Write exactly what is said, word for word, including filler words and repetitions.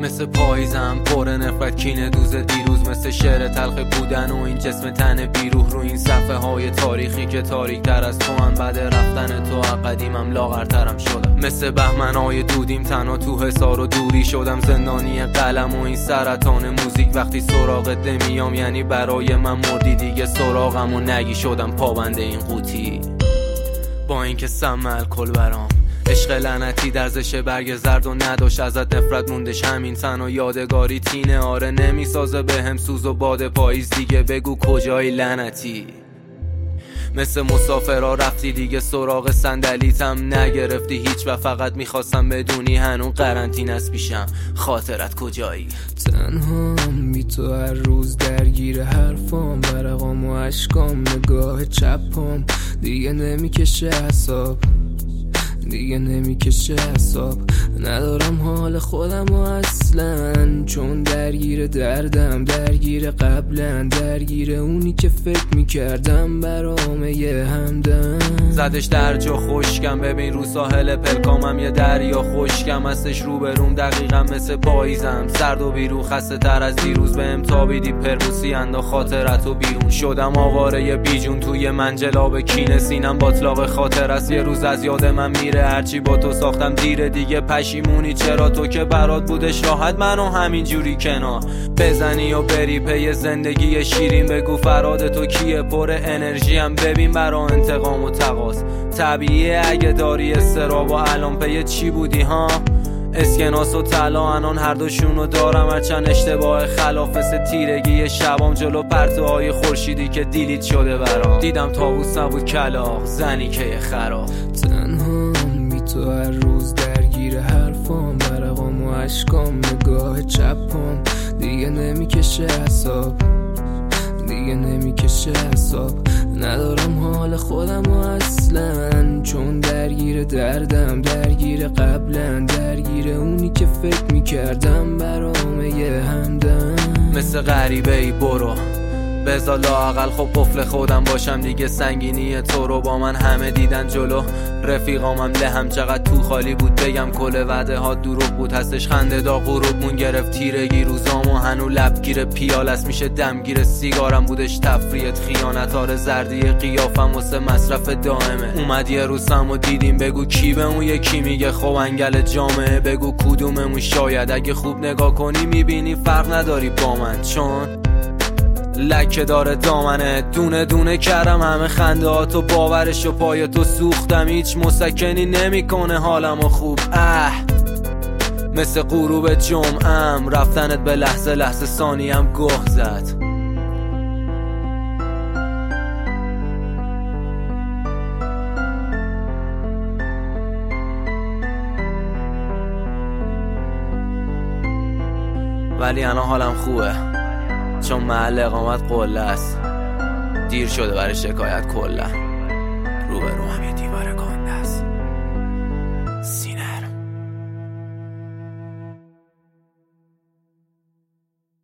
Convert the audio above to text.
مثل پاییزم پر نفرت کینه دوز دیروز، مثل شعر تلخ بودن و این جسم تن بیروح رو این صفحه های تاریخی که تاریک تر از تو هم. بعد رفتن تو قدیمم لاغرترم شدم، مثل بهمنای دودیم تنها تو حصار و دوری شدم. زندانی قلم و این سرطان موزیک وقتی سراغت نمیام یعنی برای من مردی دیگه. سراغم و نگی شدم پابند این قوطی، با اینکه سم الکل برام عشق لعنتی درزش برگ زرد و نداشت ازت نفرت موندش همین تنها یادگاری تینه. آره نمیسازه به هم سوز و باد پاییز دیگه، بگو کجایی لعنتی. مثل مسافرها رفتی دیگه سراغ صندلیتم نگرفتی هیچ و فقط میخواستم بدونی هنون قرنطینه است پیشم، خاطرت کجایی؟ تنهام بی تو هر روز درگیر حرفام، برقام و عشقام نگاه چپام دیگه نمیکشه حساب، دیگه نمیکشه حساب. ندارم حال خودم و اصلا، چون درگیر دردم، درگیر قبلا، درگیر اونی که فکر میکردم برام یه همدم. زدش در جا خشکم، ببین رو ساحل پلکامم یه دریا خشکم هستش رو بروم، دقیقا مثل پاییزم سرد و بیرون، خسته تر از دیروز بهم تابیدی پرموسی اندا خاطرت و بیرون. شدم آواره بیجون توی منجلاب کینه، سینم باطلاق خاطر است یه روز از یاد من میره. هرچی با تو ساختم دیره دیگه پشیمونی چرا، تو که برات بودش راحت منو همینجوری کنار بزنی و بری پی زندگی شیرین. بگو فراد تو کیه پر انرژی هم، ببین برا انتقام و تقاص طبیعیه اگه داری استراب و الان پی چی بودی ها؟ اسکناس و طلا انان هر دوشونو دارم، هرچند اشتباه خلافس تیرگی شبام جلو پرتوهای خورشیدی که دیلیت شده برام. دیدم طاووس نبود کلاغ زنی که خراب. تنهام بی تو هر روز درگیر حرفام، برقام و عشقام نگاه چپام دیگه نمیکشه حساب، دیگه نمیکشه حساب. ندارم حال خودم و اصلا، چون درگیر دردم، درگیر قبلا، درگیر اونی که فکر میکردم برام یه همدم. مثل غریبه ای برو بذار لااقل خب قفل خودم باشم دیگه. سنگینی تو رو با من همه دیدن جلو رفیقامم لهم چقدر تو خالی بود، بگم کل وعده ها دروغ بود هستش. خنده دا غروبمون گرفت تیرگی روزامو هنو لبگیر پیال است میشه دمگیر سیگارم بودش تفریت خیانت آره زردی قیافم واسه مصرف دائمه. اومد یه روزم و دیدیم بگو کی به اون یکی میگه خب انگل جامعه، بگو کدوممون شاید اگه خوب نگاه کنی میبینی فرق نداری با من، چون لکه داره دامنه دونه دونه کردم همه خنده ها تو باورش و پای تو سوختم، هیچ مسکنی نمیکنه حالمو خوب. اه مثل غروب جمعم رفتنت به لحظه لحظه ثانیم گه زد. ولی الان حالم خوبه چون محل اقامت قله است، دیر شده برای شکایت کلا. رو به رو هم یه دیواره